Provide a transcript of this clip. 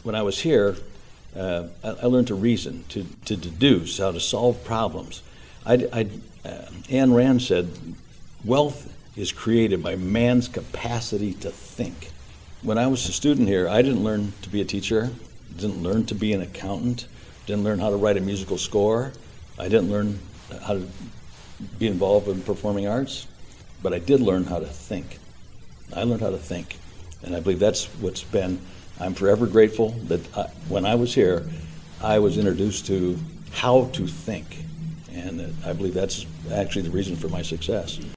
when I was here, I learned to reason, to deduce, how to solve problems. Ayn Rand said, wealth is created by man's capacity to think. When I was a student here, I didn't learn to be a teacher, didn't learn to be an accountant, didn't learn how to write a musical score. I didn't learn how to be involved in performing arts, but I did learn how to think. I learned how to think, and I believe that's what's been, I'm forever grateful that when I was here, I was introduced to how to think, and I believe that's actually the reason for my success.